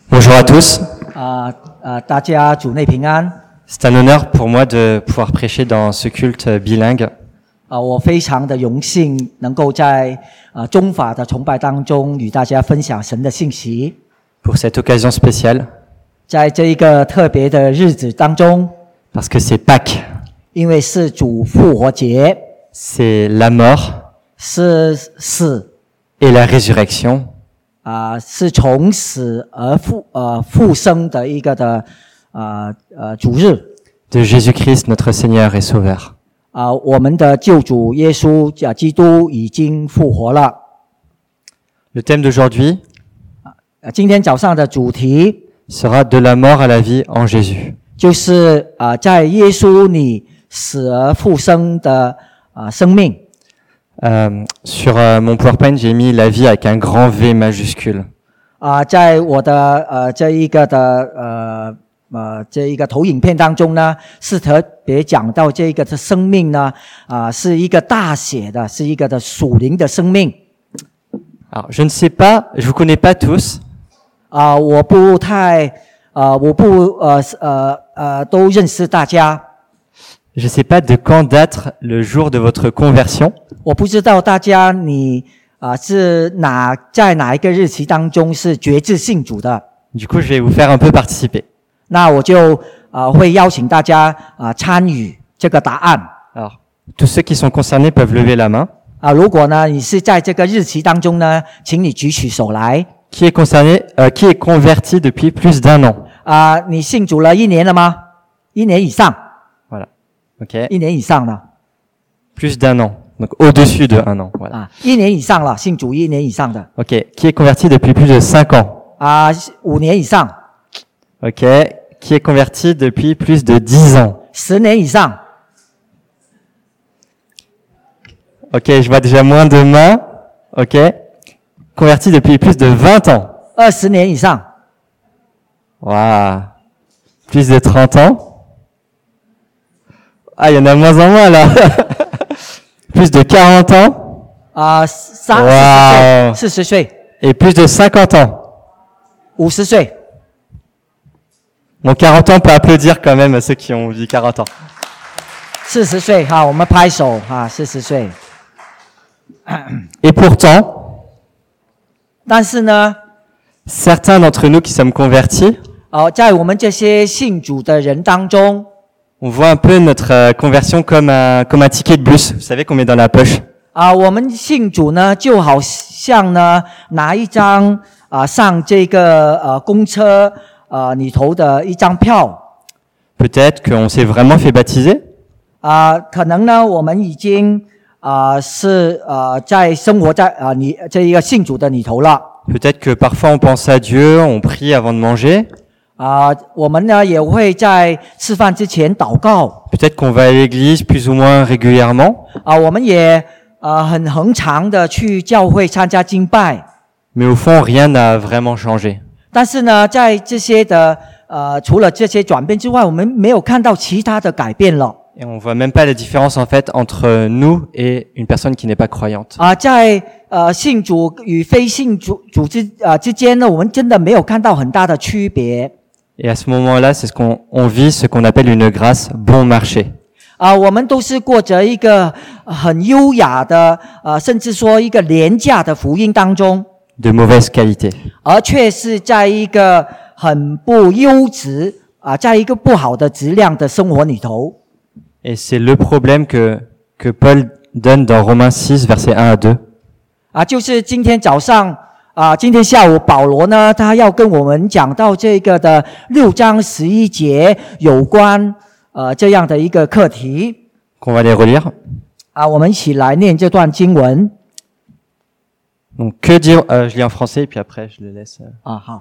Bonjour à tous. 大家主内平安。 C'est un honneur pour moi de pouvoir prêcher dans ce culte bilingue. 我非常的荣幸能够在中法的崇拜当中与大家分享神的信息。 Pour cette occasion spéciale, 在这一个特别的日子当中， parce que c'est Pâques, 因为是主复活节， c'est la mort 是死 et la résurrection, 是从死而复生的一个的主日 de Jésus-Christ, notre Seigneur et Sauveur. 我们的救主耶稣基督已经复活了。 Le thème d'aujourd'hui 今天早上的主题 sera de la mort à la vie en Jésus. 就是在耶稣里死而复生的生命。 Sur mon PowerPoint, j'ai mis la vie avec un grand V majuscule. 在我的这一个投影片当中呢，是特别讲到这个的生命呢，是一个大写的，是一个的属灵的生命。 Alors, je ne sais pas, je vous connais pas tous. 我不都认识大家。 Je ne sais pas de quand date le jour de votre conversion. 我不知道大家你是在哪一个日期当中是决志信主的。 Du coup, je vais vous faire un peu participer. 那我就会邀请大家参与这个答案。 Alors, tous ceux qui sont concernés peuvent lever la main. 如果呢你是在这个日期当中呢，请你举起手来。 Qui est concerné, qui est converti depuis plus d'un an? 你信主了1年了吗？1年以上。 Voilà. OK. 1年以上了。 Plus d'un an. Donc au-dessus de un an. Voilà. 1年以上了，信主1年以上的。 OK. Qui est converti depuis plus de 5 ans? 5年以上。 OK. Qui est converti depuis plus de 10 ans? 10年以上。 OK. Je vois déjà moins de mains. OK. Converti depuis plus de 20 ans. 20年以上。 Waouh. Plus de 30 ans. Ah, il y en a moins en moins là. Plus de 40 ans. 40岁。 Et plus de 50 ans. 50岁。 Bon, 40 ans, on peut applaudir quand même à ceux qui ont vu 40 ans. 40岁，我们拍手40岁。 Et pourtant, 但是呢， certains d'entre nous qui sommes convertis, 在我们这些信主的人当中， on voit un peu notre conversion comme un ticket de bus. Vous savez qu'on met dans la poche. 我们信主呢，就好像呢拿一张上这个公车里头的一张票。 Peut-être qu'on s'est vraiment fait baptiser. 可能呢，我们已经是在生活在你这一个信主的里头了。 Peut-être que parfois on pense à Dieu, on prie avant de manger. 我们呢也会在吃饭之前祷告。 Peut-être qu'on va à l'église plus ou moins régulièrement. 我们也很恒常的去教会参加敬拜。 Mais au fond, rien n'a vraiment changé. 但是呢，在这些的除了这些转变之外，我们没有看到其他的改变了。 Et on voit même pas la différence en fait entre nous et une personne qui n'est pas croyante. 在信主与非信主之间呢，我们真的没有看到很大的区别。 Et à ce moment-là, c'est on vit ce qu'on appelle une grâce bon marché. 我们都是过着一个很优雅的甚至说一个廉价的福音当中， De mauvaise qualité. 而却是在一个很不优质在一个不好的质量的生活里头。 Et c'est le problème que Paul donne dans Romains 6, versets 1 à 2. 就是今天早上今天下午保罗呢，他要跟我们讲到这个的6章11节有关这样的一个课题。 Qu'on va les relire. 我们一起来念这段经文。 Donc que dire je lis en français et puis après je le laisse. 好。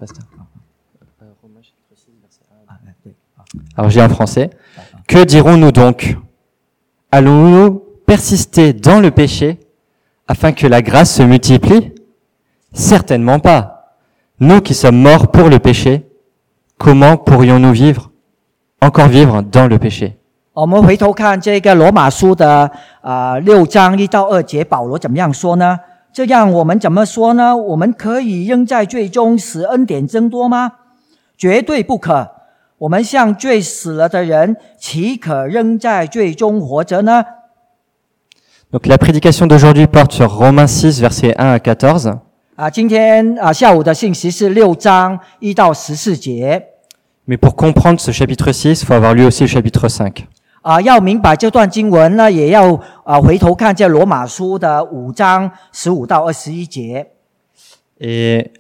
Alors je lis en français. Que dirons-nous donc? Allons-nous persister dans le péché afin que la grâce se multiplie? Certainement pas. Nous qui sommes morts pour le péché, comment pourrions-nous encore vivre dans le péché? 我们回头看这个罗马书的6章1到2节，保罗怎么样说呢？这样我们怎么说呢？我们可以仍在罪中使恩典增多吗？ 绝对不可。我们向罪死了的人，岂可仍在罪中活着呢？ Donc la prédication d'aujourd'hui porte sur Romains 6, versets 1 à 14. 今天下午的信息是6章1到14节。 Mais pour comprendre ce chapitre 6, il faut avoir lu aussi le chapitre 5. 要明白这段经文呢，也要回头看这罗马书的5章15到21节。 Et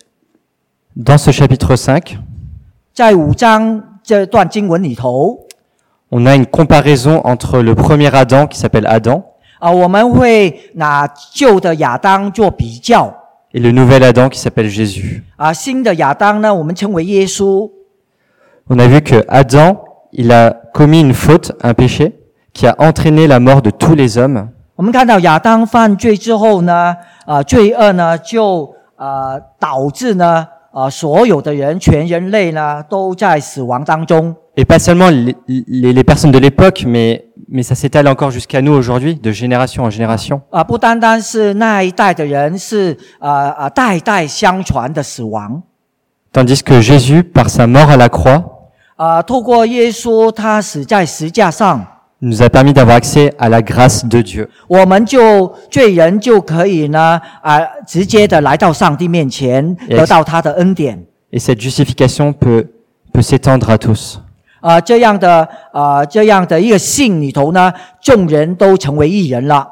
dans ce chapitre 5, 在5章这段经文里头， on a une comparaison entre le premier Adam qui s'appelle Adam 我们会拿旧的亚当做比较， et le nouvel Adam qui s'appelle Jésus. 新的亚当呢，我们称为耶稣。 On a vu que Adam, il a commis une faute, un péché, qui a entraîné la mort de tous les hommes. 我们看到亚当犯罪之后呢，罪恶呢就导致呢所有的人，全人类呢都在死亡当中。 Et pas seulement les personnes de l'époque, mais ça s'étale encore jusqu'à nous aujourd'hui, de génération en génération. 不单单是那一代的人是代代相传的死亡。 Tandis que Jésus, par sa mort à la croix, 透过耶稣他死在十架上， nous a permis d'avoir accès à la grâce de Dieu. 我们罪人就可以呢直接的来到上帝面前，得到他的恩典。 Et cette justification peut s'étendre à tous. 这样的一个信里头呢，众人都成为义人了。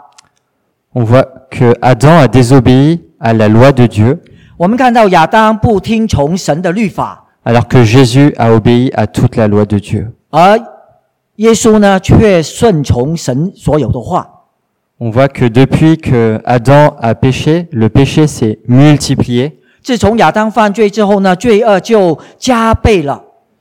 On voit que Adam a désobéi à la loi de Dieu, 我们看到亚当不听从神的律法， alors que Jésus a obéi à toute la loi de Dieu. 而耶稣呢却顺从神所有的话。 On voit que depuis que Adam a péché, le péché s'est multiplié, 自从亚当犯罪之后呢，罪恶就加倍了。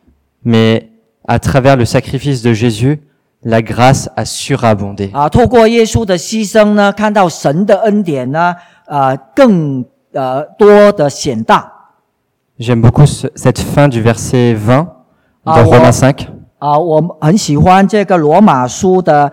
mais à travers le sacrifice de Jésus, la grâce a surabondé. 透过耶稣的牺牲呢，看到神的恩典呢，更多的显大。 J'aime beaucoup cette fin du verset 20 dans Romains 5. 我很喜欢这个罗马书的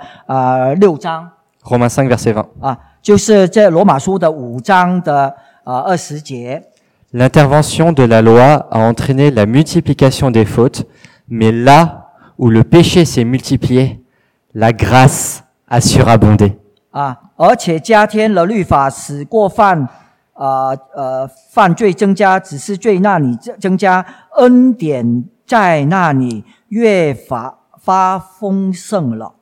6章。 Romains 5, verset 20. 就是这罗马书的5章的20节。 L'intervention de la loi a entraîné la multiplication des fautes, mais là où le péché s'est multiplié, la grâce a surabondé. 而且加添了律法，使过犯犯罪增加，只是罪那里增加，恩典在那里越发丰盛了。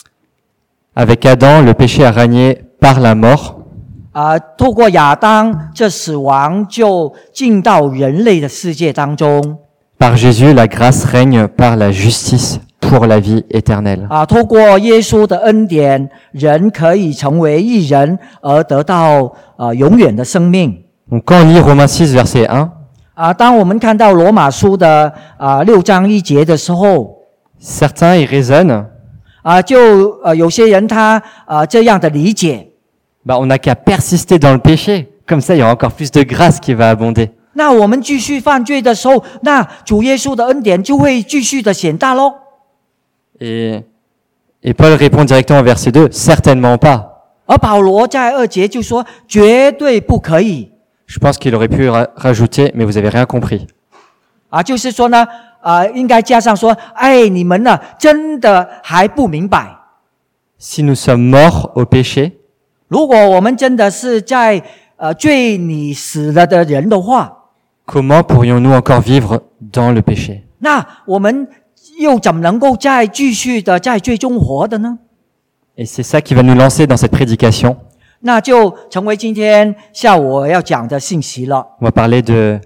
Avec Adam, le péché a régné par la mort. 透过亚当，这死亡就进到人类的世界当中。 Par Jésus, la grâce règne par la justice pour la vie éternelle. 透过耶稣的恩典，人可以成为义人，而得到永远的生命。 Donc quand on lit Romains 6, verset 1, 当我们看到罗马书的6章1节的时候， certains y raisonnent. 就有些人他这样的理解。 On n'a qu'à persister dans le péché. Comme ça, il y aura encore plus de grâce qui va abonder. 那我们继续犯罪的时候，那主耶稣的恩典就会继续的显大咯。 Et Paul répond directement au verset 2, certainement pas. 而保罗在2节就说，绝对不可以。 Je pense qu'il aurait pu rajouter, mais vous avez rien compris. 就是说呢，应该加上说，你们呢真的还不明白。 Si nous sommes morts au péché, 如果我们真的是在罪里死了的人的话， comment pourrions-nous encore vivre dans le péché? 那我们又怎么能够再继续的在罪中活的呢？ Et c'est ça qui va nous lancer dans cette prédication. 那就成为今天下午我要讲的信息了。 On va parler de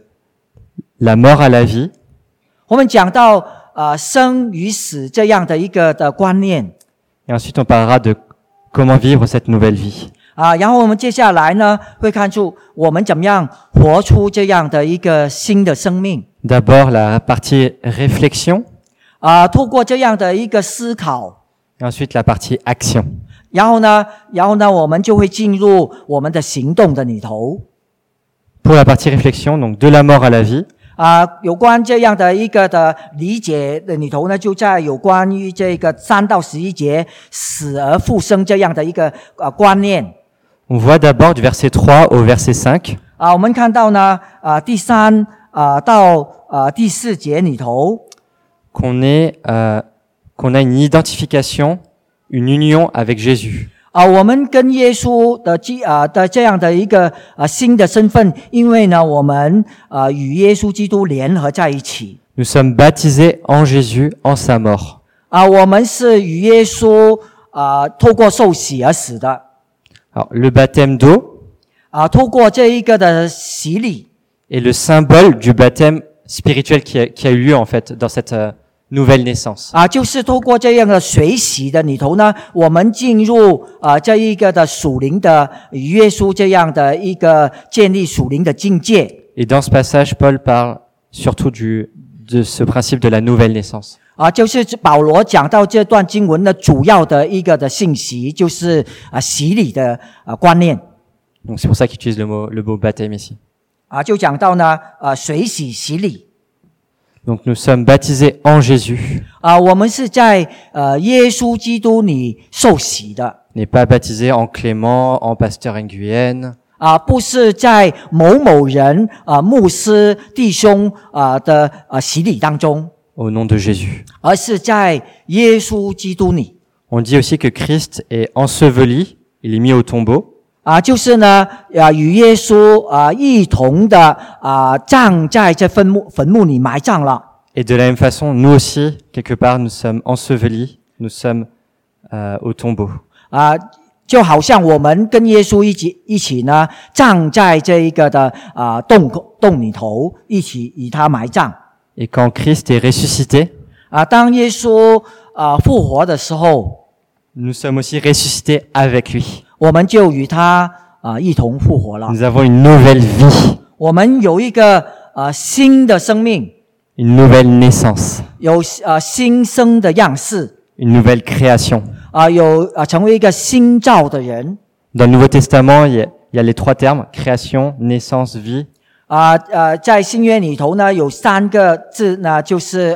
la mort à la vie. 我们讲到生与死这样的一个的观念。 Et ensuite, on parlera de comment vivre cette nouvelle vie. 然后我们接下来呢，会看出我们怎么样活出这样的一个新的生命。 D'abord, la partie réflexion. 透过这样的一个思考。 Et ensuite, la partie action. 然后呢，我们就会进入我们的行动的里头。 Pour la partie réflexion, donc de la mort à la vie. 有关这样的一个的理解的里头呢，就在有关于这个3到11节死而复生这样的一个观念。 On voit d'abord du verset 3 au verset 5. 我们看到呢，第3 到第4节里头， qu'on a une identification, une union avec Jésus. 我们跟耶稣的这样的一个新的身份，因为呢，我们与耶稣基督联合在一起。 Nous sommes baptisés en Jésus, en sa mort. 我们是与耶稣透过受洗而死的。 Alors, le baptême d'eau 透过这一个的洗礼， est le symbole du baptême spirituel qui a eu lieu en fait dans cette nouvelle naissance. 就是透过这样的水洗的里头呢，我们进入这一个的属灵的与耶稣这样的一个建立属灵的境界。 Et dans ce passage, Paul parle surtout de ce principe de la nouvelle naissance. 就是保罗讲到这段经文的主要的一个的信息，就是洗礼的观念。 Donc c'est pour ça qu'il utilise le mot baptême ici. 就讲到呢水洗洗礼。 Donc nous sommes baptisés en Jésus. 我们是在耶稣基督里受洗的。 N'est pas baptisé en Clément, en Pasteur Nguyen. 不是在某某人牧师弟兄的洗礼当中。 Au nom de Jésus. 而是在耶稣基督里。 On dit aussi que Christ est enseveli, il est mis au tombeau. 就是呢与耶稣一同的葬在这坟墓里埋葬了。 Et de la même façon, nous aussi, quelque part, nous sommes ensevelis, nous sommes au tombeau. 就好像我们跟耶稣一起呢葬在这一个的洞里头，一起与他埋葬。 Et quand Christ est ressuscité, 当耶稣复活的时候， nous sommes aussi ressuscités avec lui. 我们就与他一同复活了。 Nous avons une nouvelle vie, 我们有一个新的生命， une nouvelle naissance, 有新生的样式， une nouvelle création. 有成为一个新造的人。 Dans le Nouveau Testament, il y a les 3 termes, création, naissance, vie. 在新约里头呢，有3个字呢，就是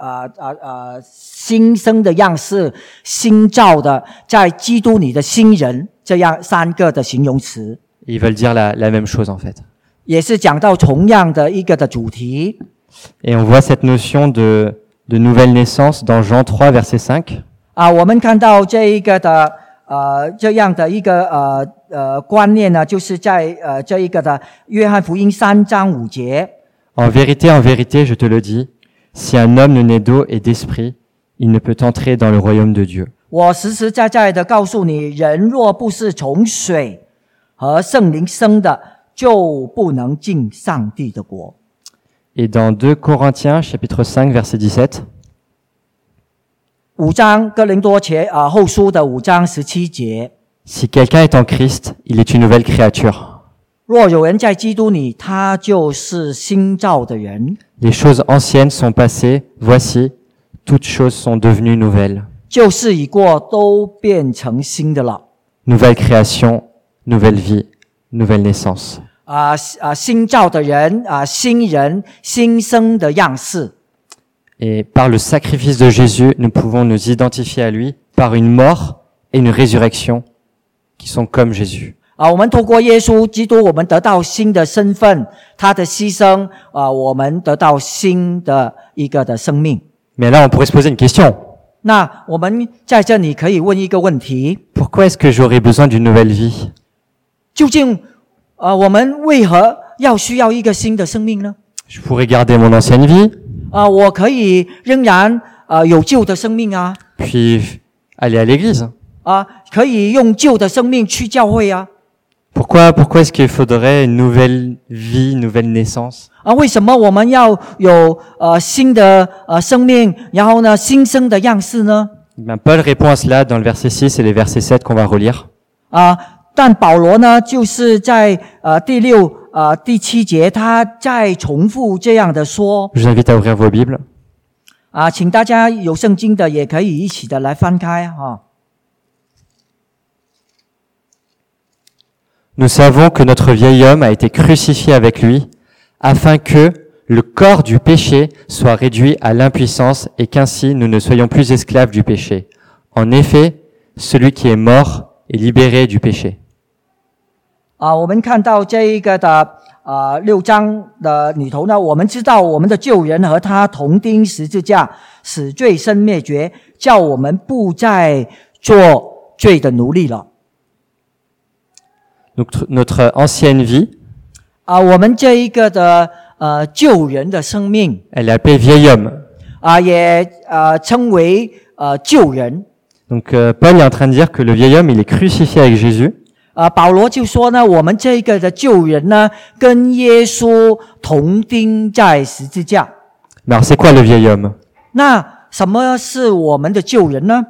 新生的样式，新造的，在基督里的新人，这样3个的形容词。 Ils veulent dire la même chose en fait. 也是讲到同样的一个的主题。 Et on voit cette notion de nouvelle naissance dans Jean 3, verset 5. 我们看到这一个的这样的一个观念呢，就是在这一个的约翰福音3章5节。 En vérité, je te le dis, si un homme ne naît d'eau et d'esprit, il ne peut entrer dans le royaume de Dieu. 我实实在在的告诉你，人若不是从水和圣灵生的，就不能进上帝的国。 Et dans 2 Corinthiens, chapitre 5, verset 17, 5章哥林多后书的5章17节。 si quelqu'un est en Christ, il est une nouvelle créature. 若有人在基督里，他就是新造的人。 Les choses anciennes sont passées, voici, toutes choses sont devenues nouvelles. 旧事已过，都变成新的了。 Nouvelle création, nouvelle vie, nouvelle naissance. 新造的人新人，新生的样式。 Et par le sacrifice de Jésus, nous pouvons nous identifier à lui par une mort et une résurrection qui sont comme Jésus. 我们透过耶稣基督，我们得到新的身份，他的牺牲我们得到新的一个的生命。 Mais là, on pourrait se poser une question. 那我们在这里可以问一个问题： Pourquoi est-ce que j'aurais besoin d'une nouvelle vie? 究竟我们为何需要一个新的生命呢？ Je pourrais garder mon ancienne vie, 我可以仍然有旧的生命啊， puis aller à l'église. 可以用旧的生命去教会啊。 Pourquoi est-ce qu'il faudrait une nouvelle vie, une nouvelle naissance? 为什么我们要有新的生命，然后呢新生的样式呢？ Paul répond à cela dans le verset 6 et les versets 7 qu'on va relire. 但保罗呢，就是在第6、第7节，他再重复这样的说。 Je vous invite à ouvrir vos Bibles. 请大家有圣经的也可以一起的来翻开哈。 Nous savons que notre vieil homme a été crucifié avec lui, afin que le corps du péché soit réduit à l'impuissance et qu'ainsi nous ne soyons plus esclaves du péché. En effet, celui qui est mort est libéré du péché. 我们看到这一个的 6章的里头呢，我们知道我们的救人和他同钉十字架，使罪身灭绝，叫我们不再做罪的奴隶了。 Donc notre ancienne vie, 我们这一个的救人的生命 elle est appelée vieil homme. 也称为救人。 Donc Paul est en train de dire que le vieil homme, il est crucifié avec Jésus. 保罗就说呢，我们这个的救人呢，跟耶稣同钉在十字架。 Mais alors c'est quoi le vieil homme? 那什么是我们的救人呢？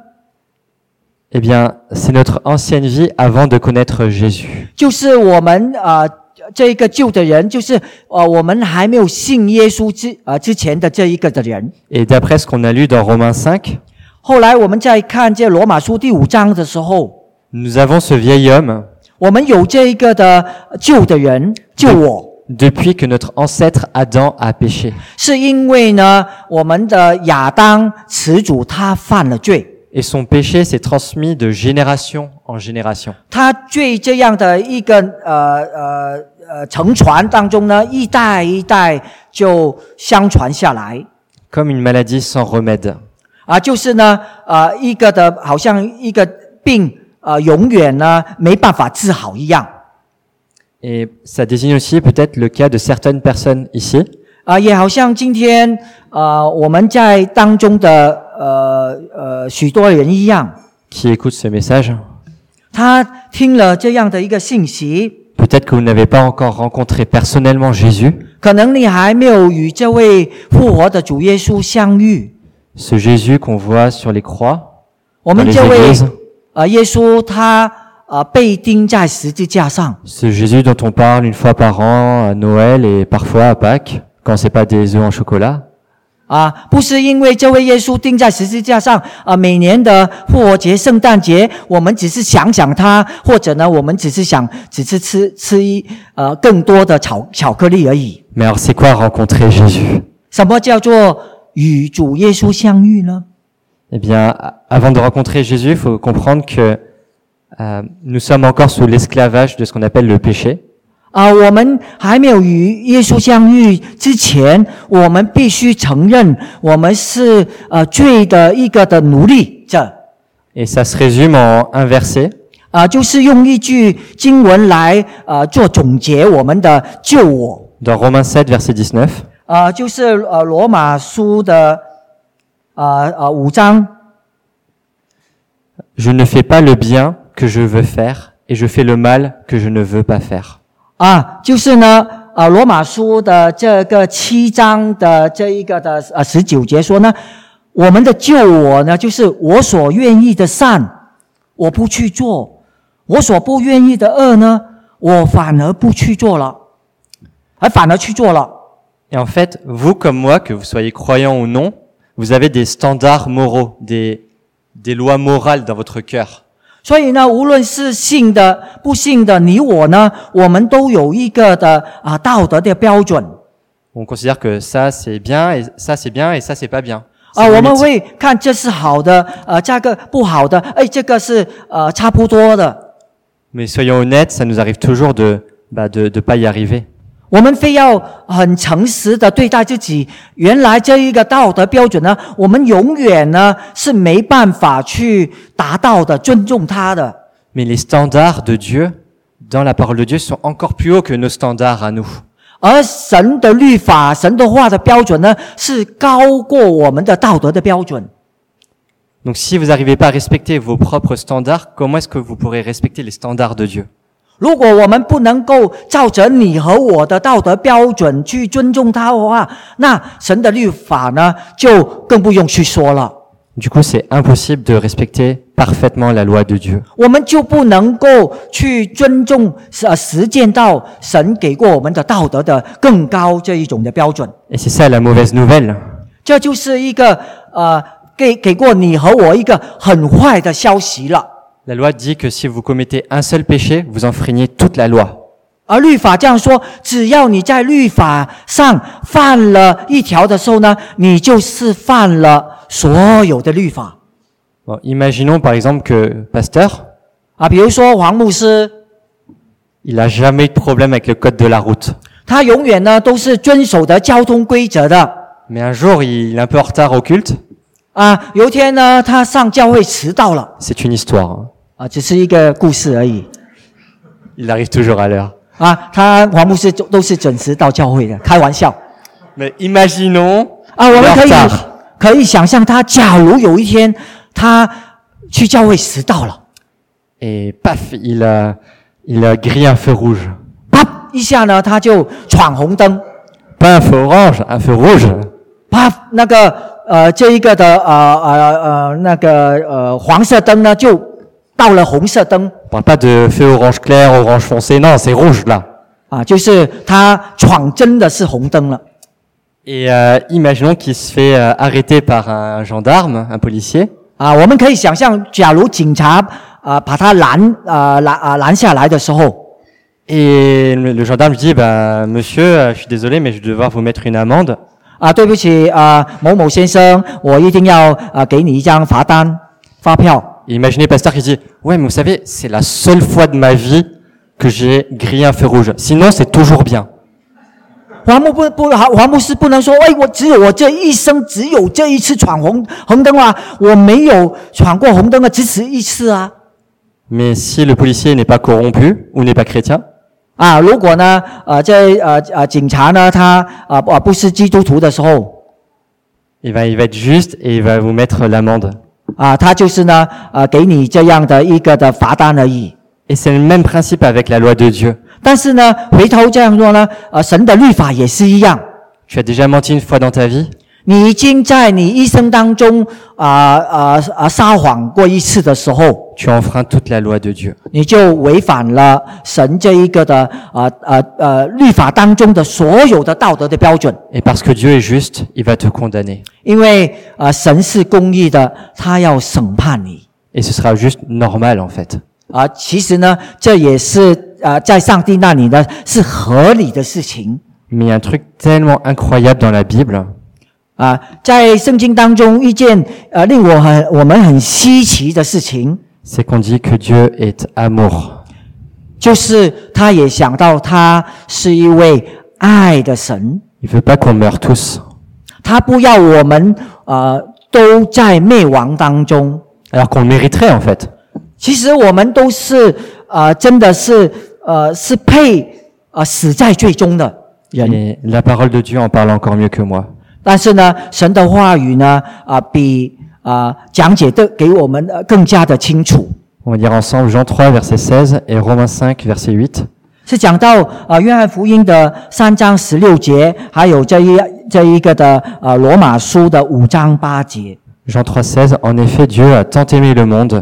Eh bien, c'est notre ancienne vie avant de connaître Jésus. 就是我们这个救的人，就是我们还没有信耶稣之前的这一个的人。 Et d'après ce qu'on a lu dans Romains 5, 后来我们在看这罗马书第5章的时候， nous avons ce vieil homme 我们有这一个的救的人，救我。 depuis que notre ancêtre Adam a péché. 是因为呢，我们的亚当始祖他犯了罪， Et son péché s'est transmis de génération en génération. 他罪这样的一个承传当中呢，一代一代就相传下来。 Comme une maladie sans remède. 就是呢，一个的好像一个病永远呢没办法治好一样。 Et ça désigne aussi peut-être le cas de certaines personnes ici 也好像今天我们在当中的许多人一样， qui écoutent ce message. 他听了这样的一个信息， Peut-être que vous n'avez pas encore rencontré personnellement Jésus, 可能你还没有与这位复活的主耶稣相遇。 ce Jésus qu'on voit sur les croix, 我 dans 们 les 这位 églises, 耶稣他被钉在十字架上， ce Jésus dont on parle une fois par an à Noël et parfois à Pâques, quand c'est pas des œufs en chocolat. 不是因为这位耶稣钉在十字架上每年的复活节、圣诞节，我们只是想想他，或者呢，我们只是吃更多的巧克力而已。 Mais alors c'est quoi rencontrer Jésus? 什么叫做与主耶稣相遇呢？ Eh bien, avant de rencontrer Jésus, il faut comprendre que nous sommes encore sous l'esclavage de ce qu'on appelle le péché. 我们还没有与耶稣相遇之前，我们必须承认我们是罪的一个的奴隶者。 Et ça se résume en un verset. 就是用一句经文来做总结我们的救我。 Dans Romains 7, verset 19. 就是罗马书的5章。 Je ne fais pas le bien que je veux faire, et je fais le mal que je ne veux pas faire. 就是呢，罗马书的这个7章的这一个的19节说呢，我们的救我呢，就是我所愿意的善，我不去做；我所不愿意的恶呢，我反而不去做了，反而去做了。 Et en fait, vous comme moi, que vous soyez croyant ou non, vous avez des standards moraux, des lois morales dans votre cœur. 所以呢，无论是信的、不信的，你我呢，我们都有一个的道德的标准。 On considère que ça c'est bien, et ça c'est bien, et ça c'est pas bien. 我们会看这是好的，这个不好的，这个是差不多的。 Mais soyons honnêtes, ça nous arrive toujours de pas y arriver. 我们非要很诚实的对待自己。原来这一个道德标准呢，我们永远呢是没办法去达到的，尊重他的。 Mais les standards de Dieu, dans la parole de Dieu, sont encore plus hauts que nos standards à nous. 而神的律法、神的话的标准呢，是高过我们的道德的标准。 Donc si vous n'arrivez pas à respecter vos propres standards, comment est-ce que vous pourrez respecter les standards de Dieu? 如果我们不能够照着你和我的道德标准去尊重他的话，那神的律法呢，就更不用去说了。 Du coup, c'est impossible de respecter parfaitement la loi de Dieu. 我们就不能够去尊重实践到神给过我们的道德的更高这一种的标准。 Et c'est ça la mauvaise nouvelle. 这就是一个给过你和我一个很坏的消息了。 La loi dit que si vous commettez un seul péché, vous enfreignez toute la loi. 而律法这样说，只要你在律法上犯了一条的时候呢，你就是犯了所有的律法。 Bon, imaginons par exemple que pasteur, 比如说黄牧师， il a jamais eu de problème avec le code de la route. 他永远呢都是遵守的交通规则的。 Mais un jour, il est un peu en retard au culte. 有一天呢，他上教会迟到了。 C'est une histoire. 只是一个故事而已。 Il arrive toujours à l'heure. 黄牧师都是准时到教会的，开玩笑。 Mais imaginons 我们 le retard. 可以想象他，假如有一天他去教会迟到了， Et paf, il a grillé un feu rouge. 啪一下呢，他就闯红灯， Pas un feu orange, un feu rouge. 啪那个这一个的黄色灯呢就到了红色灯。 On parle pas de feu orange clair, orange foncé, non, c'est rouge là. 就是他闯真的是红灯了。 Et imaginons qu'il se fait arrêter par un gendarme, un policier. 我们可以想象，假如警察把他拦下来的时候， Et le gendarme lui dit, monsieur, je suis désolé, mais je vais devoir vous mettre une amende. 对不起某某先生，我一定要给你一张罚单、发票。 Et imaginez Pasteur qui dit, ouais, mais vous savez, c'est la seule fois de ma vie que j'ai grillé un feu rouge. Sinon, c'est toujours bien. 黄牧师不能说，我这一生只有这一次闯红灯我没有闯过红灯只此一次 Mais si le policier n'est pas corrompu ou n'est pas chrétien, 如果呢警察呢他不是基督徒的时候， il va être juste et il va vous mettre l'amende. 他就是呢给你这样的一个的罚单而已。 Et c'est le même principe avec la loi de Dieu. 但是呢，回头这样说呢，神的律法也是一样。 Tu as déjà menti une fois dans ta vie? 你已经在你一生当中撒谎过一次的时候， Tu enfreins toute la loi de Dieu. 你就违反了神这一个的律法当中的所有的道德的标准。 Et parce que Dieu est juste, il va te condamner. 因为神是公义的，他要审判你。 Et ce sera juste normal en fait. 其实呢，这也是在上帝那里呢是合理的事情。 Mais il y a un truc tellement incroyable dans la Bible. 在圣经当中一件令我们很稀奇的事情， C'est qu'on dit que Dieu est amour. 就是他也想到他是一位爱的神， Il veut pas qu'on meure tous. 他不要我们都在灭亡当中。 Alors qu'on le mériterait en fait. 其实我们都是真的是配死在罪中的人。 Et la parole de Dieu en parle encore mieux que moi. 但是呢，神的话语呢比讲解的给我们更加的清楚。 On va lire ensemble Jean 3 verset 16 et Romains 5 verset 8. 是讲到约翰福音的3章16节，还有这一个的罗马书的5章8节。 Jean 3 16. En effet, Dieu a tant aimé le monde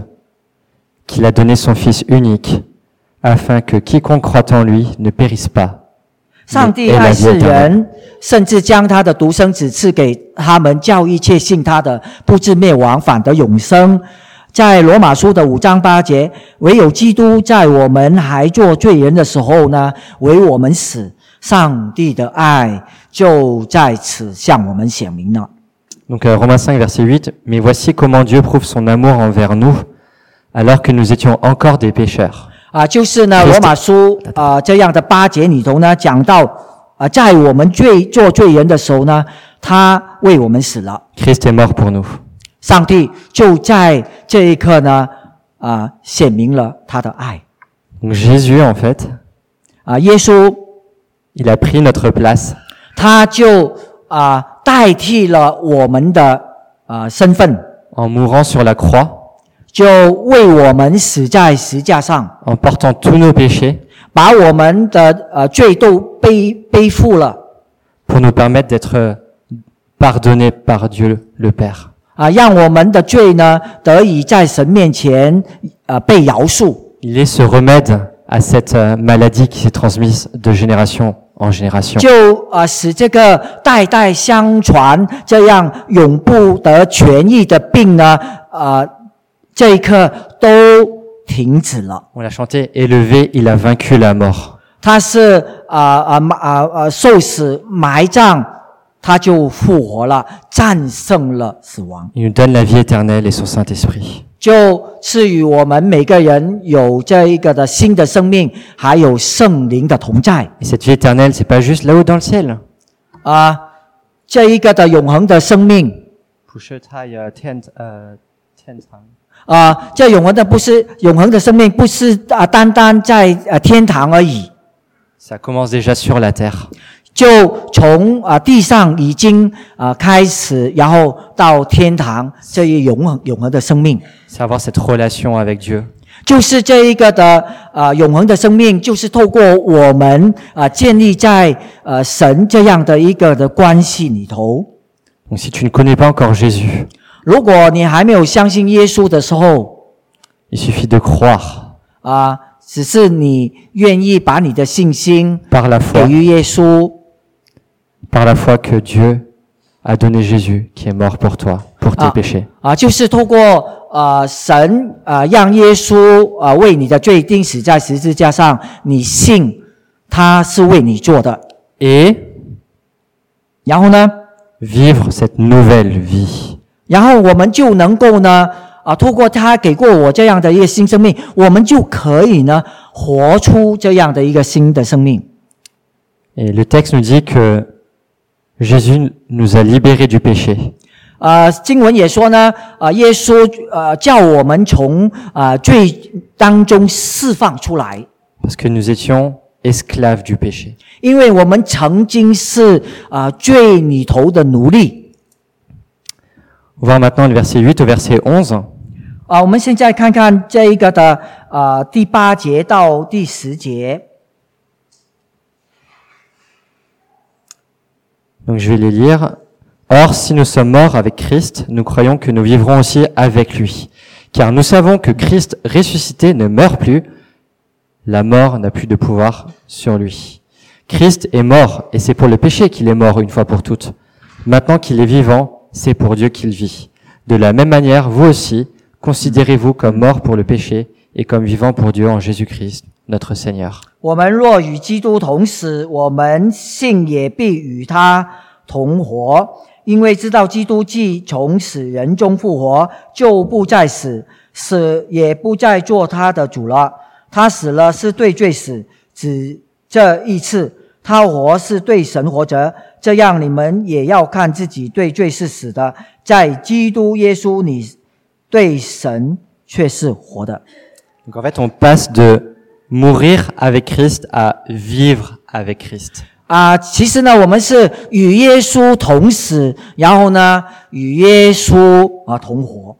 qu'il a donné son Fils unique, afin que quiconque croit en lui ne périsse pas. 上帝爱世人，甚至将他的独生子赐给他们，叫一切信他的不至灭亡，反得永生。在罗马书的5章8节，唯有基督在我们还做罪人的时候呢，为我们死，上帝的爱就在此向我们显明了。 Donc Romains 5 verset 8. Mais voici comment Dieu prouve son amour envers nous, alors que nous étions encore des pécheurs. 就是呢，罗马书这样的8节里头呢，讲到在我们做罪人的时候呢，他为我们死了。 Christ est mort pour nous. 上帝就在这一刻呢，显明了他的爱。 Donc Jésus en fait, 耶稣 il a pris notre place. 他就代替了我们的身份， En mourant sur la croix, 就为我们死在石架上， en portant tous nos péchés, 把我们的罪都背负了， pour nous permettre d'être pardonnés par Dieu le Père. 让我们的罪呢得以在神面前被饶恕。 Il est ce remède à cette maladie qui s'est transmise de génération en génération. 就使这个代代相传、这样永不得痊愈的病呢，这一刻都停止了。 On l'a chanté, élevé, il a vaincu la mort. 他是受死埋葬， 他就复活了，战胜了死亡， Il nous donne la vie éternelle et son Saint-Esprit. 就赐予我们每个人有这一个的新的生命，还有圣灵的同在。 Et cette vie éternelle, c'est pas juste là-haut dans le ciel. 这一个的永恒的生命，这永恒的生命不是单单在天堂而已。 Ça commence déjà sur la terre. 就从地上已经开始，然后到天堂这一永恒的生命。 C'est avoir cette relation avec Dieu. 就是这一个的永恒的生命，就是透过我们建立在神这样的一个的关系里头。 Donc si tu ne connais pas encore Jésus, 如果你还没有相信耶稣的时候， il suffit de croire 只是你愿意把你的信心 par la 给 foi, 予耶稣， par la foi que Dieu a donné Jésus qui est mort pour toi, pour tes péchés. 就是透过神让耶稣为你的罪钉死在十字架上，你信他是为你做的， Et 然后呢， vivre cette nouvelle vie. 然后我们就能够呢透过他给过我这样的一个新生命，我们就可以呢活出这样的一个新的生命。 Et le texte nous dit que Jésus nous a libérés du péché. 经文也说呢，耶稣叫我们从罪当中释放出来， Parce que nous étions esclaves du péché. 因为我们曾经是罪里头的奴隶。 On va voir maintenant le verset 8 au verset 11. 我们现在看看这一个的第8节到第10节。 Donc je vais les lire. Or, si nous sommes morts avec Christ, nous croyons que nous vivrons aussi avec lui. Car nous savons que Christ ressuscité ne meurt plus. La mort n'a plus de pouvoir sur lui. Christ est mort, et c'est pour le péché qu'il est mort une fois pour toutes. Maintenant qu'il est vivant, c'est pour Dieu qu'il vit. De la même manière, vous aussi, considérez-vous comme morts pour le péché et comme vivants pour Dieu en Jésus-Christ, notre Seigneur. 我们若与基督同死，我们信也必与他同活，因为知道基督既从死人中复活，就不再死，死也不再做他的主了。他死了是对罪死，只这一次；他活是对神活着。这样你们也要看自己对罪是死的，在基督耶稣你对神却是活的。 Donc en fait, on passe de mourir avec Christ à vivre avec Christ. 其实呢，我们是与耶稣同死，然后呢，与耶稣同活。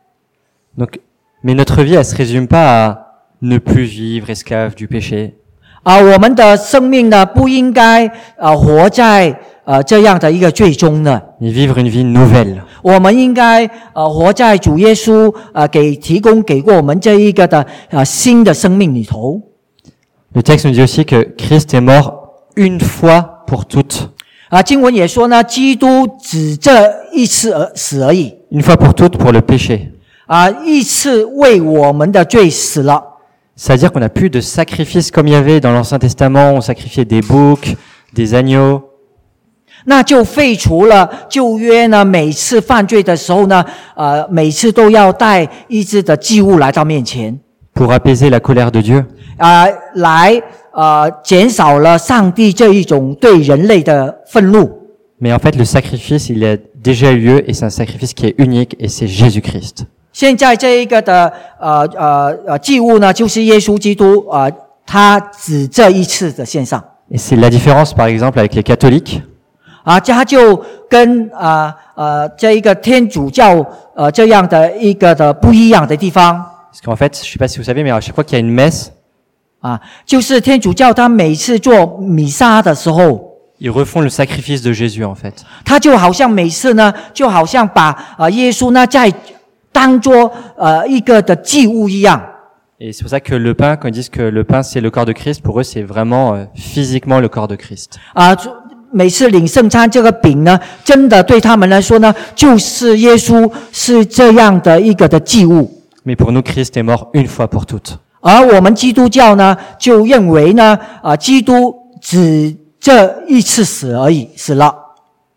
Donc, mais notre vie, elle se résume pas à ne plus vivre esclave du péché. 我们的生命呢，不应该活在这样的一个罪中的。 Mais vivre une vie nouvelle. 我们应该活在主耶稣提供给过我们这一个的新的生命里头。 Le texte nous dit aussi que Christ est mort une fois pour toutes. 经文也说呢，基督只这一次死而已。 Une fois pour toutes pour le péché. 一次为我们的罪死了。 C'est-à-dire qu'on n'a plus de sacrifices comme il y avait dans l'Ancien Testament, on sacrifiait des boucs, des agneaux. 那就废除了旧约呢，每次犯罪的时候呢，每次都要带一只的祭物来到面前， pour apaiser la colère de Dieu. 来减少了上帝这一种对人类的愤怒。 Mais en fait, le sacrifice, il a déjà eu lieu et c'est un sacrifice qui est unique et c'est Jésus-Christ. 现在这一个的祭物呢，就是耶稣基督他只这一次的献上。 Et c'est la différence, par exemple, avec les catholiques. 他就跟这一个天主教这样的一个的不一样的地方。 Parce qu'en fait, je sais pas si vous savez, mais à chaque fois qu'il y a une messe, 就是天主教他每次做弥撒的时候， ils refont le sacrifice de Jésus, en fait. 他就好像每次呢，就好像把耶稣呢在当作一个的祭物一样。 Et c'est pour ça que le pain, quand ils disent que le pain c'est le corps de Christ, pour eux c'est vraiment physiquement le corps de Christ. 每次领圣餐这个饼呢，真的对他们来说呢，就是耶稣是这样的一个的祭物。 Mais pour nous, Christ est mort une fois pour toutes. 而我们基督教呢，就认为呢，基督只这一次死而已，死了。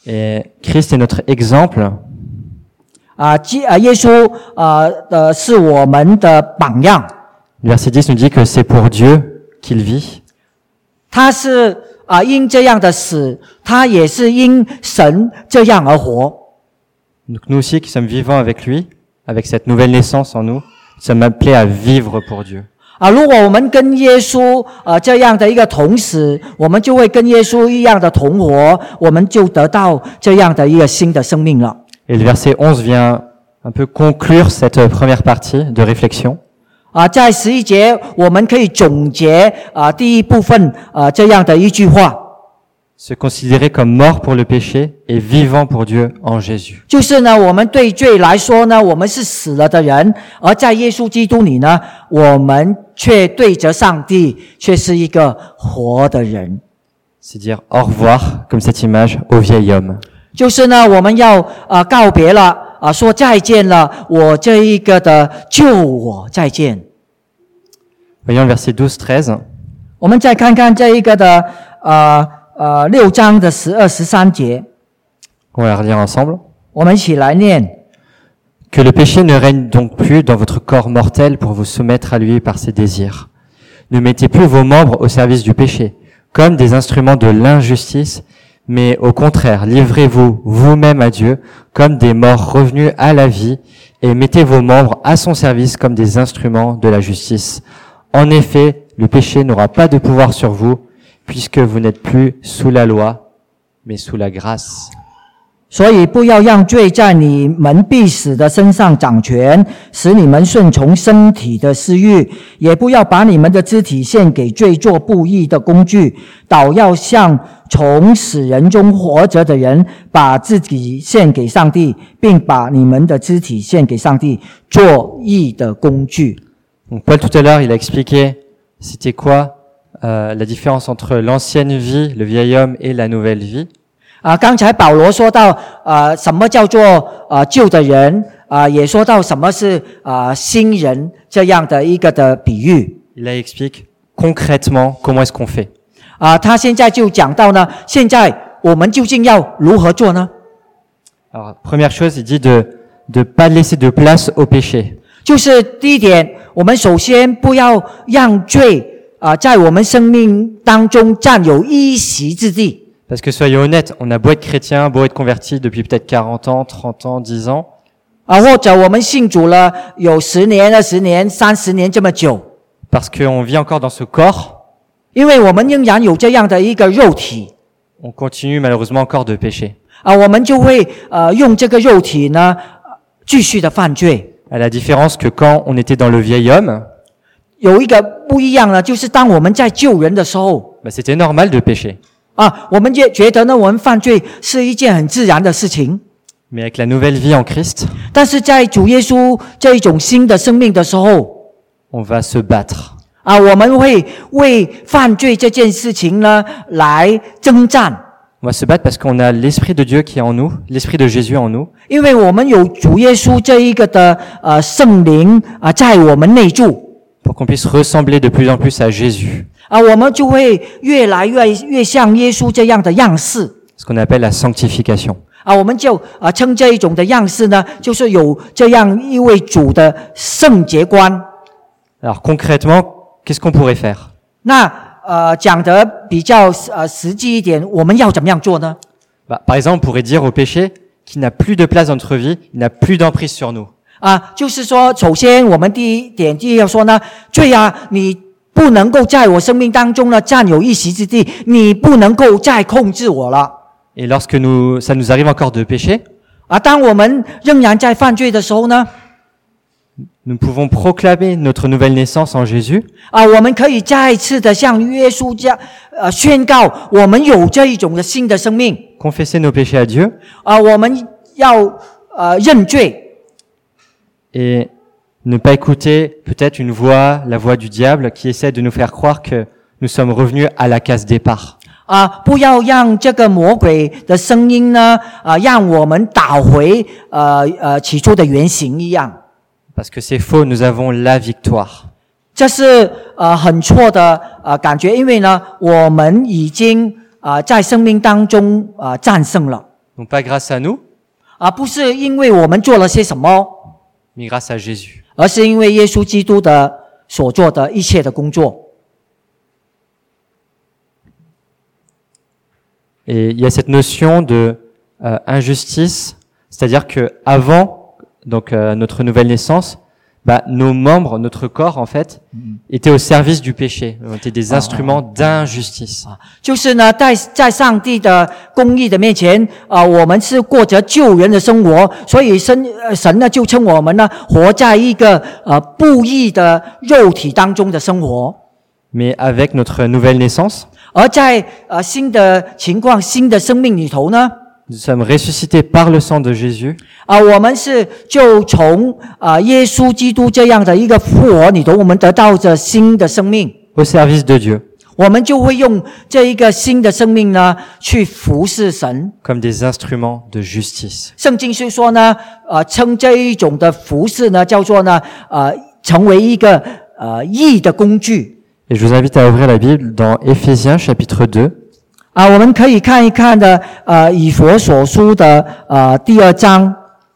Et Christ est notre exemple 耶稣是我们的榜样。 Le verset 10 nous dit que c'est pour Dieu qu'il vit. 他是因这样的死，他也是因神这样而活。 Donc nous aussi qui sommes vivants avec lui, avec cette nouvelle naissance en nous, sommes appelés à vivre pour Dieu. 如果我们跟耶稣这样的一个同死，我们就会跟耶稣一样的同活，我们就得到这样的一个新的生命了。 Et le verset 11 vient un peu conclure cette première partie de réflexion. 在11节我们可以总结第一部分这样的一句话。 Se considérer comme mort pour le péché et vivant pour Dieu en Jésus. 就是呢，我们对罪来说呢，我们是死了的人，而在耶稣基督里呢，我们却对着上帝，却是一个活的人。 C'est dire au revoir, comme cette image, au vieil homme. 就是呢，我们要告别了说再见了，我这一个的救我再见。 Voyons le verset 12-13. 我们再看看这一个的6章的12、13节， On va relire ensemble. 我们一起来念。 Que le péché ne règne donc plus dans votre corps mortel pour vous soumettre à lui par ses désirs. Ne mettez plus vos membres au service du péché, comme des instruments de l'injustice, mais au contraire, livrez-vous vous-même à Dieu comme des morts revenus à la vie, et mettez vos membres à son service comme des instruments de la justice. En effet, le péché n'aura pas de pouvoir sur vous, puisque vous n'êtes plus sous la loi, mais sous la grâce. 所以不要让罪在你们必死的身上掌权，使你们顺从身体的私欲，也不要把你们的肢体献给罪做不义的工具，倒要像从死人中活着的人，把自己献给上帝，并把你们的肢体献给上帝做义的工具。 Donc Paul tout à l'heure, il a expliqué c'était quoi la différence entre l'ancienne vie, le vieil homme, et la nouvelle vie. 刚才保罗说到什么叫做旧的人也说到什么是新人这样的一个的比喻。 Il explique concrètement comment est-ce qu'on fait. 他现在就讲到呢，现在我们究竟要如何做呢？ Alors première chose, il dit de pas laisser de place au péché. 就是第一点，我们首先不要让罪在我们生命当中占有一席之地。 Parce que soyons honnêtes, on a beau être chrétien, beau être converti depuis peut-être 40 ans, 30 ans, 10 ans. 或者我们信主了有10年、20年、30年这么久。 Parce qu'on vit encore dans ce corps. 因为我们仍然有这样的一个肉体。 On continue malheureusement encore de pécher. 我们就会用这个肉体呢继续的犯罪。 À la différence que quand on était dans le vieil homme, 有一个不一样呢，就是当我们在救人的时候， c'était normal de pécher. 我们也觉得呢，我们犯罪是一件很自然的事情。 Mais avec la nouvelle vie en Christ, 但是在主耶稣这一种新的生命的时候， on va se battre. 我们会为犯罪这件事情呢来征战。 On va se battre parce qu'on a l'esprit de Dieu qui est en nous, l'esprit de Jésus en nous. 因为我们有主耶稣这一个的圣灵在我们内住， Pour qu'on puisse ressembler de plus en plus à Jésus. 我们就会越来越像耶稣这样的样式。 Ce qu'on appelle la sanctification. 我们就称这一种的样式呢，就是有这样一位主的圣洁观。 Alors concrètement, qu'est-ce qu'on pourrait faire? 那讲得比较实际一点，我们要怎么样做呢？ Par exemple, on pourrait dire au péché qu'il n'a plus de place dans notre vie, il n'a plus d'emprise sur nous. 就是说，首先我们第一要说呢，罪你不能够在我生命当中呢占有一席之地，你不能够再控制我了。 Et lorsque ça nous arrive encore de pécher, 当我们仍然在犯罪的时候呢， nous pouvons proclamer notre nouvelle naissance en Jésus. 我们可以再一次的向耶稣宣告，我们有这一种的新的生命。 Confesser nos péchés à Dieu. 我们要认罪。 Et ne pas écouter peut-être une voix, la voix du diable, qui essaie de nous faire croire que nous sommes revenus à la case départ. 不要让这个魔鬼的声音呢，让我们倒回起初的原形一样。 Parce que c'est faux, nous avons la victoire. 这是很错的感觉，因为呢，我们已经在生命当中战胜了。 Non pas grâce à nous, 不是因为我们做了些什么， mais grâce à Jésus. 而是因为耶稣基督的所做的一切的工作。 Et il y a cette notion de injustice, c'est-à-dire que avant donc notre nouvelle naissance, nos membres, notre corps en fait, étaient au service du péché, ont été des instruments d'injustice. 就是呢，在上帝的公义的面前，我们是过着救人的生活，所以神呢就称我们呢活在一个不义的肉体当中的生活。 Mais avec notre nouvelle naissance, 而在新的情况、新的生命里头呢， nous sommes ressuscités par le sang de Jésus. 我们是就从耶稣基督这样的一个复活里头，我们得到着新的生命， Au service de Dieu, 我们就会用这一个新的生命呢去服侍神。 comme des instruments de justice. 圣经是说呢，称这一种的服侍呢，叫做呢，成为一个义的工具。 Et je vous invite à ouvrir la Bible dans Éphésiens chapitre 2. 我们可以看一看的，以弗所书的第2章，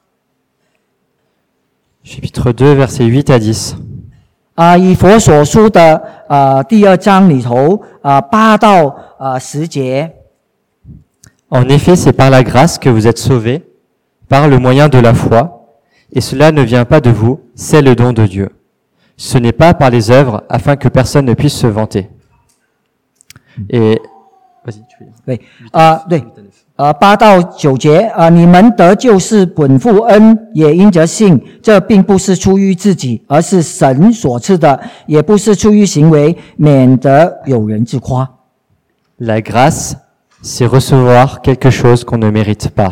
Chapitre 2, versets 8 à 10. 以弗所书的第2章里头8到10节。 En effet, c'est par la grâce que vous êtes sauvés, par le moyen de la foi, et cela ne vient pas de vous, c'est le don de Dieu. Ce n'est pas par les œuvres, afin que personne ne puisse se vanter. Et vas-y, tu peux. 对对，8到9节，你们得救是本乎恩，也因着信。这并不是出于自己，而是神所赐的；也不是出于行为，免得有人自夸。 La grâce, c'est recevoir quelque chose qu'on ne mérite pas.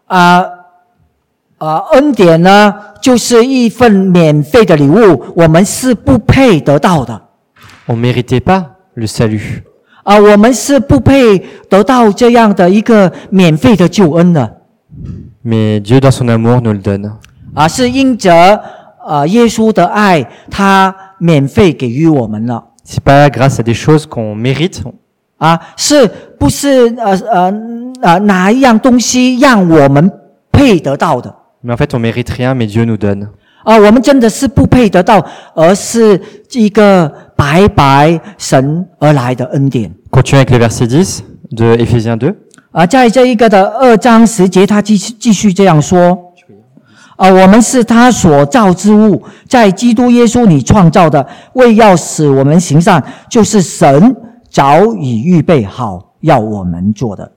恩典呢，就是一份免费的礼物，我们是不配得到的。 On ne méritait pas le salut. 我们是不配得到这样的一个免费的救恩的。 Mais Dieu, dans son amour, nous le donne. 是因着耶稣的爱，他免费给予我们了。 C'est pas grâce à des choses qu'on mérite. 是不是哪一样东西让我们配得到的？ Mais en fait, on mérite rien, mais Dieu nous donne. 我们真的是不配得到，而是一个白白神而来的恩典。 Continuons avec le verset 10 de Éphésiens 2. 在这一个的2章10节，他继续这样说：我们是他所造之物，在基督耶稣里创造的，为要使我们行善，就是神早已预备好要我们做的。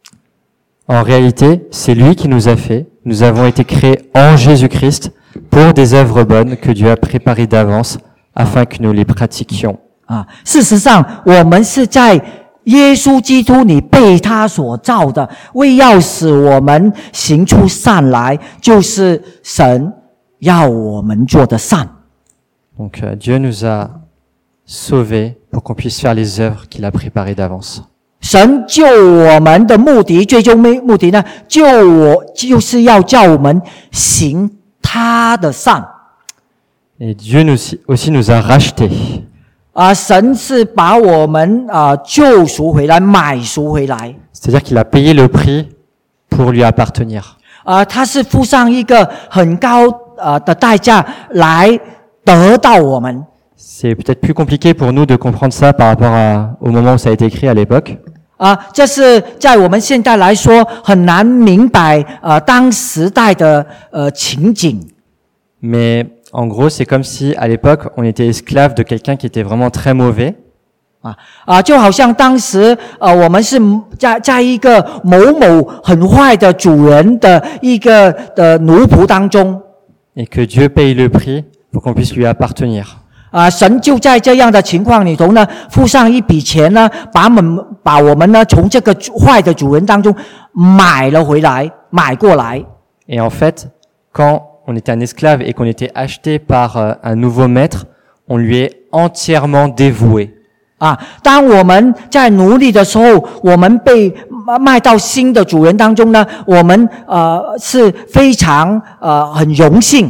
En réalité, c'est lui qui nous a fait. Nous avons été créés en Jésus-Christ pour des œuvres bonnes que Dieu a préparées d'avance afin que nous les pratiquions. 事实上，我们是在耶稣基督里被他所造的，为要使我们行出善来，就是神要我们做的善。 Donc Dieu nous a sauvés pour qu'on puisse faire les œuvres qu'il a préparées d'avance. 神救我们的目的，最终目的呢，就是要叫我们行他的善。 Et Dieu aussi nous a rachetés. 神是把我们救赎回来，买赎回来。 C'est-à-dire qu'il a payé le prix pour lui appartenir. 他是付上一个很高的代价来得到我们。 C'est peut-être plus compliqué pour nous de comprendre ça par rapport au moment où ça a été écrit à l'époque. 这是在我们现在来说很难明白当时代的情景。 Mais en gros, c'est comme si à l'époque, on était esclave de quelqu'un qui était vraiment très mauvais. 就好像当时我们是在一个某很坏的主人的一个的奴仆当中。 Et que Dieu paye le prix pour qu'on puisse lui appartenir. 神就在这样的情况里头呢，付上一笔钱呢，把我们呢从这个坏的主人当中买了回来，买过来。 Et en fait, quand on était un esclave et qu'on était acheté par un nouveau maître, on lui est entièrement dévoué. 当我们在奴隶的时候，我们被卖到新的主人当中呢，我们是非常很荣幸。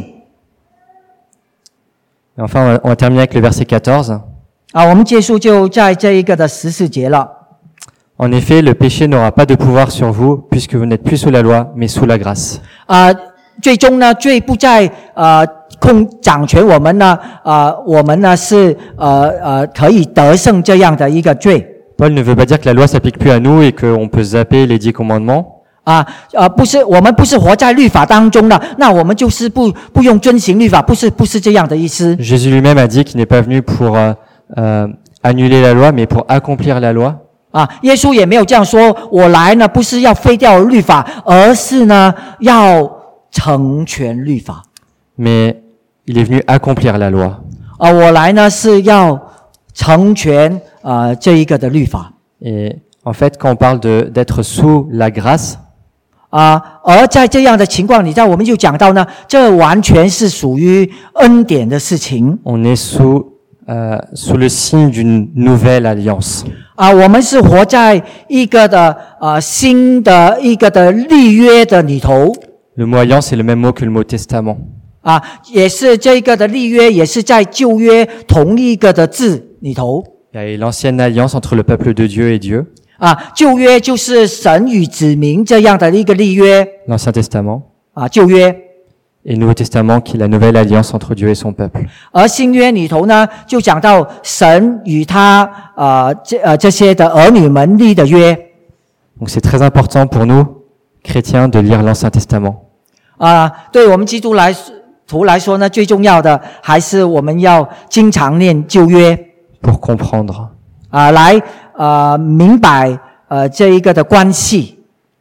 Et enfin, on va terminer avec le verset 14. 我们结束就在这一个的14节了。 En effet, le péché n'aura pas de pouvoir sur vous, puisque vous n'êtes plus sous la loi, mais sous la grâce. 最终呢，罪不再掌权我们呢，我们呢是可以得胜这样的一个罪。 Paul ne veut pas dire que la loi s'applique plus à nous et qu'on peut zapper les 10 commandements. 不是，我们不是活在律法当中的，那我们就是不用遵行律法，不是这样的意思。 Jésus lui-même a dit qu'il n'est pas venu pour annuler la loi, mais pour accomplir la loi. 耶稣也没有这样说，我来呢不是要废掉律法，而是呢要成全律法。 Mais il est venu accomplir la loi. 我来呢是要成全这一个的律法。 Et en fait, quand on parle d'être sous la grâce, 而在这样的情况，我们就讲到呢，这完全是属于恩典的事情。 on est sous le signe d'une nouvelle alliance. 我们是活在一个的新的一个的立约的里头。 Le mot alliance est le même mot que le mot testament. 也是这个的立约，也是在旧约同一个的字里头。 Il y a l'ancienne alliance entre le peuple de Dieu et Dieu. 旧约就是神与子民这样的一个立约。 L'Ancien Testament. 旧约。 Et le Nouveau Testament qui est la nouvelle alliance entre Dieu et son peuple. 而新约里头呢，就讲到神与他这些的儿女们立的约。 Donc c'est très important pour nous chrétiens de lire l'Ancien Testament. 对我们基督徒来说呢，最重要的还是我们要经常念旧约。 Pour comprendre. 来明白这一个的关系。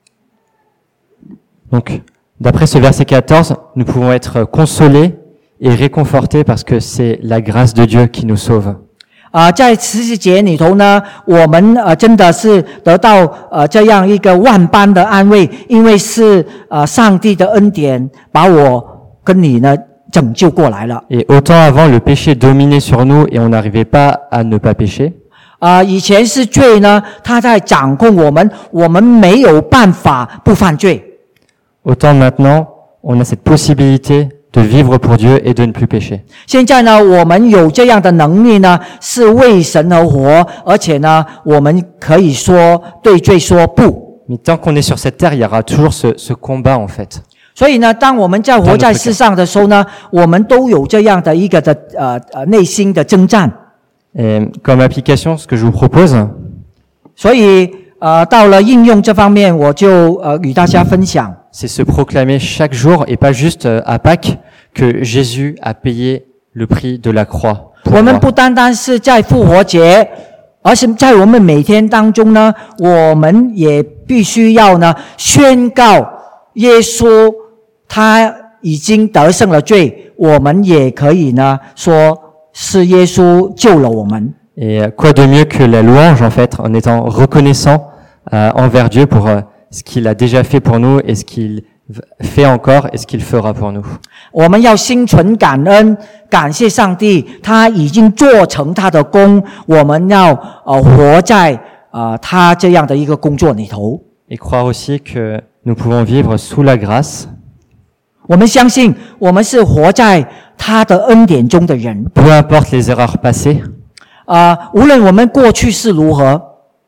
Donc d'après ce verset 14, nous pouvons être consolés et réconfortés parce que c'est la grâce de Dieu qui nous sauve. 在14节里头呢，我们真的是得到这样一个万般的安慰，因为是上帝的恩典把我跟你呢拯救过来了。 Et autant avant le péché dominait sur nous et on n'arrivait pas à ne pas pécher. 以前是罪呢，他在掌控我们，我们没有办法不犯罪。 Autant maintenant, on a cette possibilité de vivre pour Dieu et de ne plus pécher. 现在呢，我们有这样的能力呢，是为神而活，而且呢，我们可以说对罪说不。 Mais tant qu'on est sur cette terre, il y aura toujours ce combat en fait. 所以呢，当我们在活在世上的时候呢，我们都有这样的一个的内心的征战。 Et comme application, ce que je vous propose, 所以到了应用这方面，我就与大家分享。 c'est se proclamer chaque jour et pas juste à Pâques que Jésus a payé le prix de la croix. 我们不单单是在复活节，而是在我们每天当中呢，我们也必须要呢宣告耶稣他已经得胜了罪，我们也可以呢说是耶稣救了我们。 Et quoi de mieux que la louange en fait, en étant reconnaissant envers Dieu pour ce qu'il a déjà fait pour nous et ce qu'il fait encore et ce qu'il fera pour nous. 我们要心存感恩，感谢上帝，他已经做成他的工，我们要活在他这样的一个工作里头。 Et croire aussi que nous pouvons vivre sous la grâce. 我们相信，我们是活在他的恩典中的人。 Peu importe les erreurs passées. 无论我们过去是如何，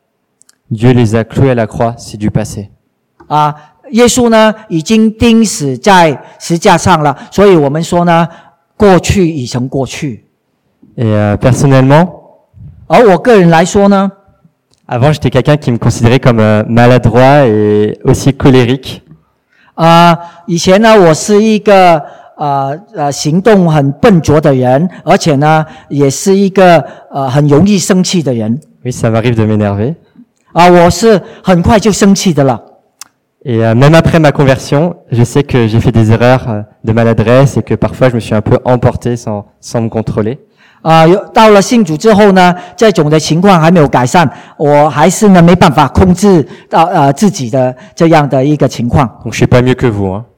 Dieu les a cloués à la croix, c'est du passé. 耶稣呢已经钉死在十架上了，所以我们说呢，过去已成过去。 Et personnellement, 而我个人来说呢， avant j'étais quelqu'un qui me considérait comme maladroit et aussi colérique. 以前呢，我是一个行动很笨拙的人，而且呢，也是一个很容易生气的人。 Oui, ça m'arrive de m'énerver. 我是很快就生气的了。 Et même après ma conversion, je sais que j'ai fait des erreurs de maladresse et que parfois je me suis un peu emporté sans me contrôler. 到了信主之后呢，这种的情况还没有改善，我还是呢没办法控制到自己的这样的一个情况。 Donc je suis pas mieux que vous, hein.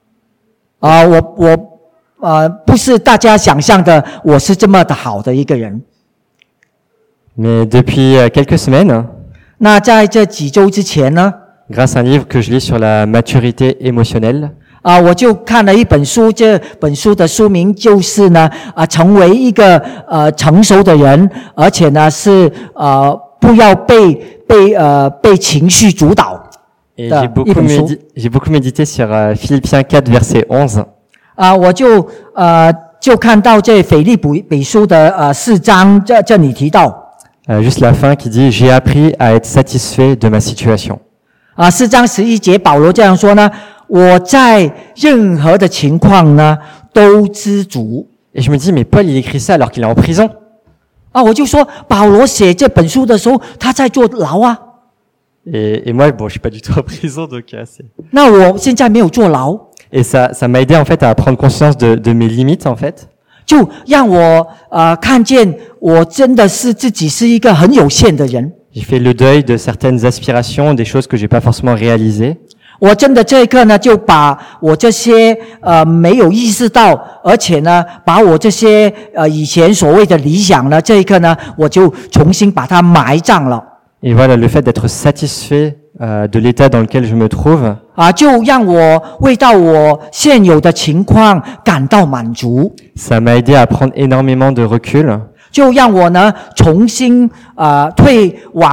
我不是大家想象的，我是这么的好的一个人。 Mais depuis quelques semaines, 那在这几周之前呢， grâce à un livre que je lis sur la maturité émotionnelle, 我就看了一本书，这本书的书名就是呢，成为一个成熟的人，而且呢是不要被情绪主导 Et 的一本书。 j'ai beaucoup médité sur Philippiens 4, verset 11. 我就看到这腓立比书的4章，这里提到 Juste la fin qui dit « J'ai appris à être satisfait de ma situation ». 4章11节，保罗这样说呢：我在任何的情况呢都知足。 Et je me dis, mais Paul, il écrit ça alors qu'il est en prison. 我就说保罗写这本书的时候，他在坐牢啊。 Et moi, bon, je suis pas du tout en prison, donc c'est... 那我现在没有坐牢， Et ça m'a aidé en fait à prendre conscience de mes limites en fait. 就让我看见我真的是自己是一个很有限的人。 J'ai fait le deuil de certaines aspirations, des choses que j'ai pas forcément réalisées. 我真的这一刻呢，就把我这些没有意识到，而且呢，把我这些以前所谓的理想呢，这一刻呢，我就重新把它埋葬了。 Et voilà, le fait d'être satisfait de l'état dans lequel je me trouve, 就让我为到我现有的情况感到满足， ça m'a aidé à prendre énormément de recul 就让我呢重新退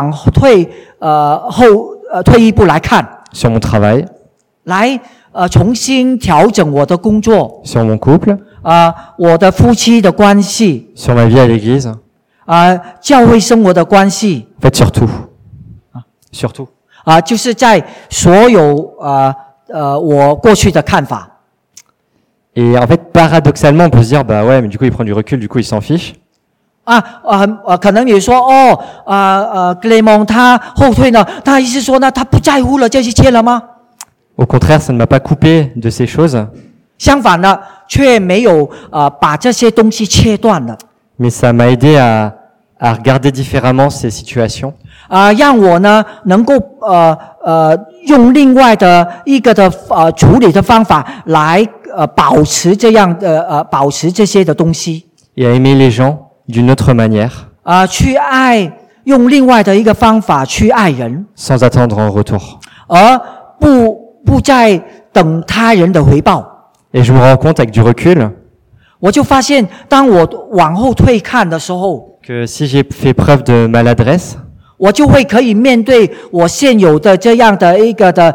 一步来看， sur mon travail, 来重新调整我的工作， sur mon couple, 我的夫妻的关系， sur ma vie à l'église, 教会生活的关系， en fait surtout. Surtout. 就是在所有我过去的看法。 Et en fait, paradoxalement, on peut se dire, bah ouais, mais du coup, il prend du recul, du coup, il s'en fiche. 可能你说格雷蒙他后退呢，他意思说呢，他不在乎了这一切了吗？ Au contraire, ça ne m'a pas coupé de ces choses, 相反呢，却没有把这些东西切断了。 mais ça m'a aidé à regarder différemment ces situations. 让我呢能够用另外的一个的处理的方法来保持这样的保持这些的东西。 Et à aimer les gens d'une autre manière, 去爱，用另外的一个方法去爱人， sans attendre en retour. 而不再等他人的回报。 Et je me rends compte avec du recul 我就发现，当我往后退看的时候， que si j'ai fait preuve de maladresse, 我就会可以面对我现有的这样的一个的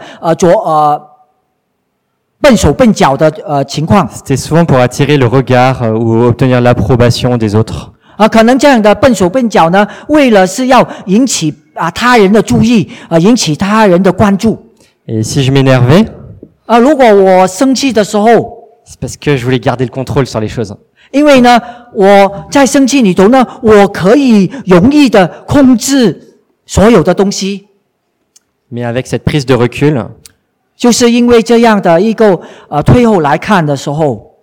笨手笨脚的情况。 c'était souvent pour attirer le regard ou obtenir l'approbation des autres. 可能这样的笨手笨脚呢，为了是要引起他人的注意，引起他人的关注。 Et si je m'énervais, 如果我生气的时候， c'est parce que je voulais garder le contrôle sur les choses. 因为呢，我在生气里头呢，我可以容易的控制所有的东西。 Mais avec cette prise de recul, 就是因为这样的一个退后来看的时候，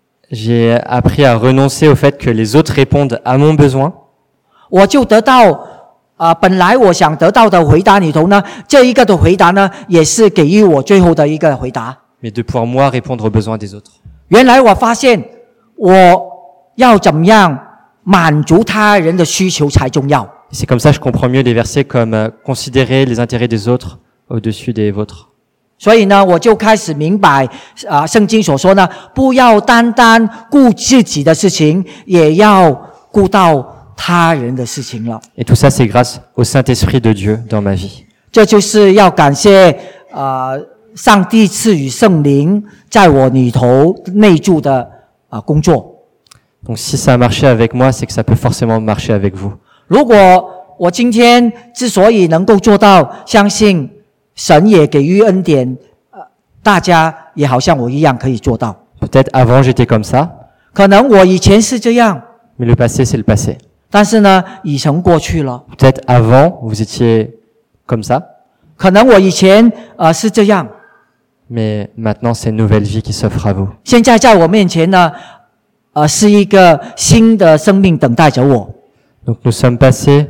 j'ai appris à renoncer au fait que les autres répondent à mon besoin. 我就得到本来我想得到的回答里头呢，这一个的回答呢，也是给予我最后的一个回答。 Mais de pouvoir moi répondre aux besoins des autres. 原来我发现，我要怎么样满足他人的需求才重要。 C'est comme ça que je comprends mieux les versets comme considérer les intérêts des autres au-dessus des vôtres. 所以呢，我就开始明白圣经所说呢，不要单单顾自己的事情，也要顾到他人的事情了。 Et tout ça, c'est grâce au Saint-Esprit de Dieu dans ma vie. 这就是要感谢上帝赐予圣灵在我里头内住的工作。 Donc si ça a marché avec moi, c'est que ça peut forcément marcher avec vous. 如果我今天之所以能够做到，相信神也给予恩典，大家也好像我一样可以做到。 Peut-être avant j'étais comme ça, 可能我以前是这样， mais le passé c'est le passé. 但是呢，已成过去了。 Peut-être avant vous étiez comme ça, 可能我以前是这样， mais maintenant c'est une nouvelle vie qui s'offre à vous. 现在在我面前呢，是一个新的生命等待着我。 Donc nous sommes passés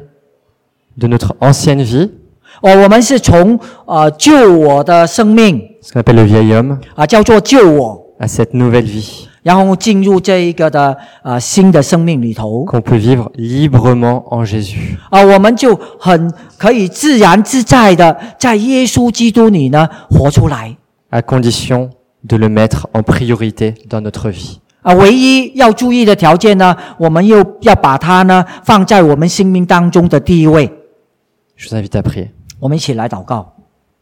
de notre ancienne vie, 我们是从救我的生命 ce qu'on appelle le vieil homme, 叫做救我， à cette nouvelle vie 然后进入这一个的新的生命里头。 qu'on peut vivre librement en Jésus. 我们就很可以自然自在的在耶稣基督里呢活出来。 À condition de le mettre en priorité dans notre vie. 唯一要注意的条件呢，我们又要把它呢放在我们生命当中的第一位。 Je vous invite à prier. 我们一起来祷告。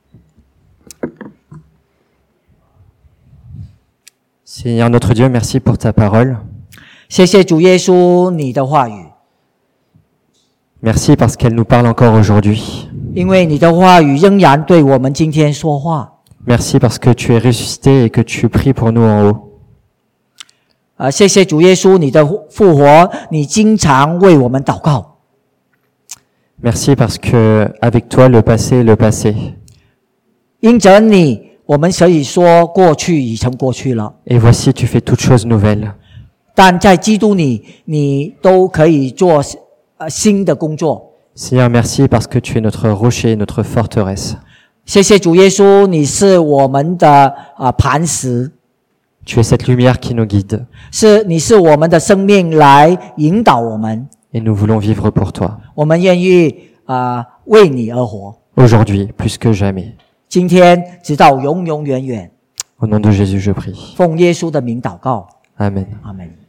Seigneur notre Dieu, merci pour ta parole. 谢谢主耶稣你的话语， Merci parce qu'elle nous parle encore aujourd'hui. 因为你的话语仍然对我们今天说话。 Merci parce que tu es ressuscité et que tu pries pour nous en haut. 谢谢主耶稣你的复活，你经常为我们祷告。 Merci parce que avec toi le passé est le passé. 因着你，我们可以说过去已成过去了。 Et voici tu fais toutes choses nouvelles. 但在基督里，你都可以做新的工作。 Seigneur, merci parce que tu es notre rocher, notre forteresse. 谢谢主耶稣，你是我们的磐石， Tu es cette lumière qui nous guide. 你是我们的生命来引导我们。 Et nous voulons vivre pour toi. 我们愿意为你而活， Aujourd'hui, plus que jamais. 今天直到永永远远。 Au nom de Jésus, je prie. 奉耶稣的名祷告， Amen. 阿门。